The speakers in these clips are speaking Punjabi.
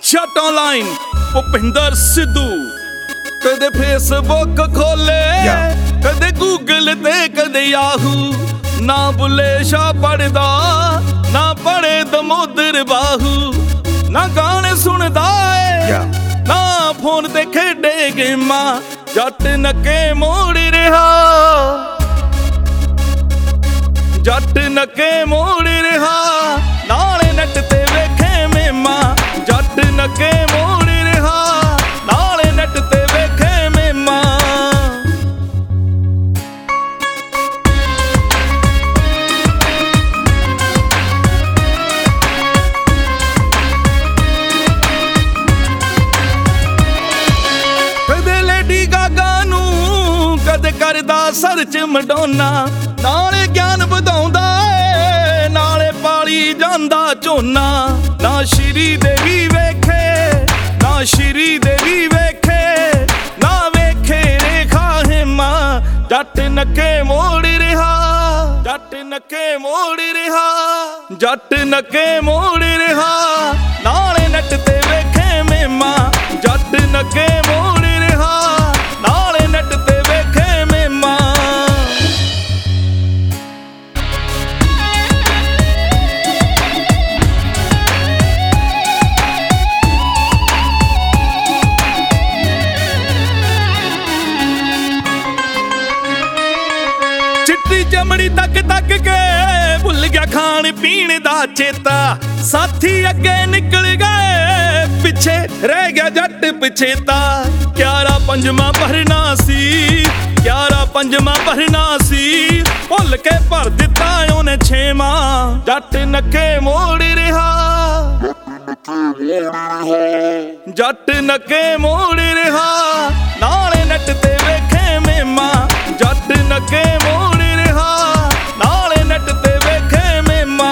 ਜੱਟ ਆਨਲਾਈਨ ਭੁਪਿੰਦਰ ਸਿੱਧੂ। ਕਦੇ ਫੇਸਬੁੱਕ ਖੋਲੇ ਕਦੇ ਗੂਗਲ ਤੇ ਕਦੇ ਯਾਹੂ, ਨਾ ਬੁੱਲੇ ਸ਼ਾਹ ਪੜਦਾ ਨਾ ਪੜੇ ਦਮੋਦਰ ਬਾਹੂ, ਨਾ ਗਾਣੇ ਸੁਣਦਾ ਏ ਨਾ ਫੋਨ ਤੇ ਖੇਡੇ ਗੇਮਾਂ। ਜੱਟ ਨੱਕੇ ਮੋੜ ਰਿਹਾ, ਜੱਟ ਨੱਕੇ ਮੋੜ ਰਿਹਾ, ਨਾਲੇ ਨੈਟ ਤੇ ਵੇਖੇ ਮੇਮਾ। ਜੱਟ ਨੱਕੇ ਮੋੜ ਰਿਹਾ, ਨਾਲੇ ਨੈਟ ਤੇ ਵੇਖੇ ਮੇਮਾ। ਕਦੇ ਲੇਡੀ ਗਾਗਾ ਨੂੰ ਕਦੇ ਕਰਦਾ ਸਰਚ ਮਡੋਨਾ, ਨਾਲੇ ਗਿਆਨ ਵਧਾਉਂਦਾ ਏ ਨਾਲੇ ਪਾਲੀ ਜਾਂਦਾ ਝੋਨਾ। ਨਾ ਸ਼੍ਰੀ ਦੇਵੀ ਵੇਖੇ ਨਾ ਸ਼੍ਰੀ ਦੇਵੀ ਵੇਖੇ, ਨਾ ਵੇਖੇ ਰੇਖਾ ਹੇਮਾ। ਜੱਟ ਨੱਕੇ ਮੋੜ ਰਿਹਾ, ਜੱਟ ਨੱਕੇ ਮੋੜ ਰਿਹਾ, ਜੱਟ ਨੱਕੇ ਮੋੜ ਰਿਹਾ, ਨਾਲੇ ਨੈਟ ਤੇ ਵੇਖੇ ਮੇਮਾ। ਜੱਟ ਨੱਕੇ ਮੋੜ ਰਿਹਾ, ਨਾਲੇ ਨੈਟ ਤੇ ਵੇਖੇ ਮੇਮਾ। ਚਿੱਟੀ ਚਮੜੀ ਤੱਕ ਤੱਕ ਕੇ ਭੁੱਲ ਗਿਆ ਖਾਣ ਪੀਣ ਦਾ ਚੇਤਾ। ਸਾਥੀ ਅੱਗੇ ਨਿਕਲ ਗਏ ਪਿੱਛੇ ਰਹਿ ਗਿਆ ਜੱਟ ਪਛੇਤਾ। 11 ਪੰਜਵਾਂ ਭਰਨਾ ਸੀ, 11 ਪੰਜਵਾਂ ਭਰਨਾ ਸੀ, ਭੁੱਲ ਕੇ ਭਰ ਦਿੱਤਾ ਉਹਨੇ 6ਵਾਂ। ਜੱਟ ਨੱਕੇ ਮੋੜ ਰਿਹਾ, ਜੱਟ ਨੱਕੇ ਮੋੜ ਰਿਹਾ, ਨਾਲੇ ਨੈਟ ਤੇ ਵੇਖੇ ਮੇਮਾ। ਜੱਟ ਨੱਕੇ ਮੋੜ ਰਿਹਾ, ਨਾਲੇ ਨੈਟ ਤੇ ਵੇਖੇ ਮੇਮਾ।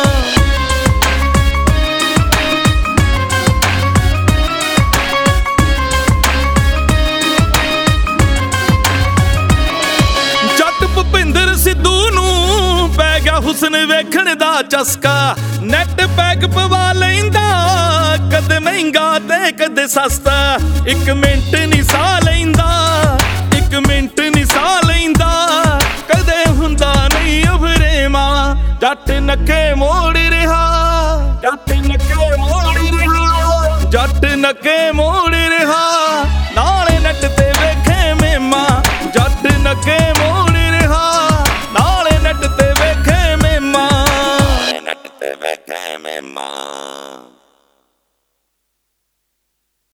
ਜੱਟ ਭੁਪਿੰਦਰ ਸਿੱਧੂ ਨੂੰ ਪੈ ਗਿਆ ਹੁਸਨ ਵੇਖਣ ਦਾ ਚਸਕਾ। ਨੈਟ ਪੈਕ ਪਵਾ ਲੈਂਦਾ ਕਦੇ ਮਹਿੰਗਾ ਤੇ ਕਦੇ ਸਸਤਾ। 1 ਮਿੰਟ ਨੀ ਸਾਹ ਲੈਂਦਾ, 1 ਮਿੰਟ ਨੀ ਸਾਹ ਲੈਂਦਾ, ਕਦੇ ਹੁੰਦਾ ਨਹੀਂ ਉਭਰੇਵਾ। ਜੱਟ ਨੱਕੇ ਮੋੜ ਰਿਹਾ, ਜੱਟ ਨੱਕੇ ਮੋੜ ਰਿਹਾ, ਜੱਟ ਨੱਕੇ ਮੋੜ ਰਿਹਾ, ਨਾਲੇ ਨੈਟ ਤੇ ਵੇਖੇ ਮੇਮਾ। ਜੱਟ ਨੱਕੇ ਮੋੜ ਰਿਹਾ, ਨਾਲੇ ਨੈਟ ਤੇ ਵੇਖੇ ਮੇਮਾ, ਨਾਲੇ ਨੈਟ ਤੇ ਵੇਖੇ ਮੇਮਾ।